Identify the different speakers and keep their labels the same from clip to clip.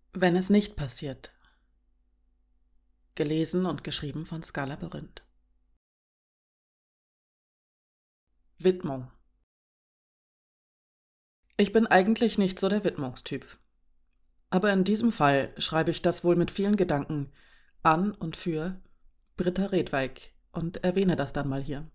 Speaker 1: Wenn es nicht passiert. Gelesen und geschrieben von Skala Beründ. Widmung. Ich bin eigentlich nicht so der Widmungstyp. Aber in diesem Fall schreibe ich das wohl mit vielen Gedanken an und für Britta Redweig und erwähne das dann mal hier.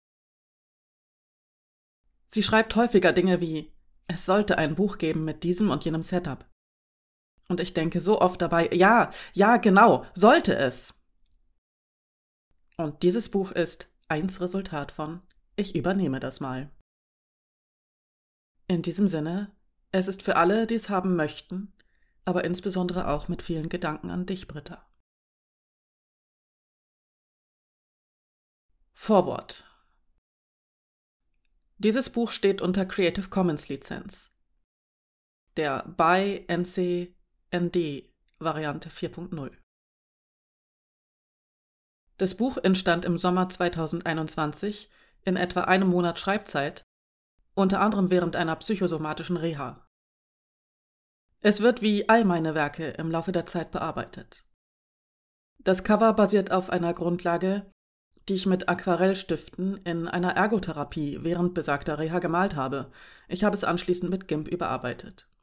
Speaker 1: Sie schreibt häufiger Dinge wie: Es sollte ein Buch geben mit diesem und jenem Setup. Und ich denke so oft dabei: Ja, genau, sollte es. Und dieses Buch ist eins Resultat von: Ich übernehme das mal. In diesem Sinne, es ist für alle, die es haben möchten, aber insbesondere auch mit vielen Gedanken an dich, Britta. Vorwort. Dieses Buch steht unter Creative Commons Lizenz, der BY NC-ND Variante 4.0. Das Buch entstand im Sommer 2021 in etwa einem Monat Schreibzeit, unter anderem während einer psychosomatischen Reha. Es wird wie all meine Werke im Laufe der Zeit bearbeitet. Das Cover basiert auf einer Grundlage, die ich mit Aquarellstiften in einer Ergotherapie während besagter Reha gemalt habe. Ich habe es anschließend mit GIMP überarbeitet.